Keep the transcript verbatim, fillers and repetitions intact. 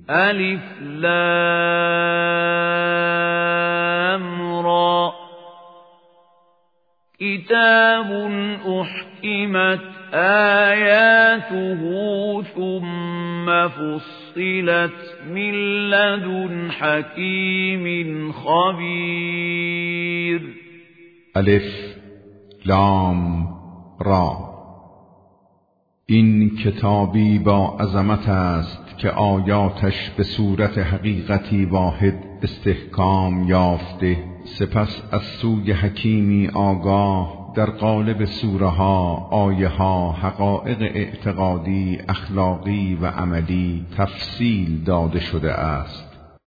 الف لام را کتاب احکمت آیاته ثم فصلت من لدن حکیم خبیر. الف لام را، این کتابی با عظمت است که آیاتش به صورت حقیقتی واحد استحکام یافته، سپس از سوی حکیمی آگاه در قالب سوره ها، آیه ها، حقایق اعتقادی، اخلاقی و عملی تفصیل داده شده است.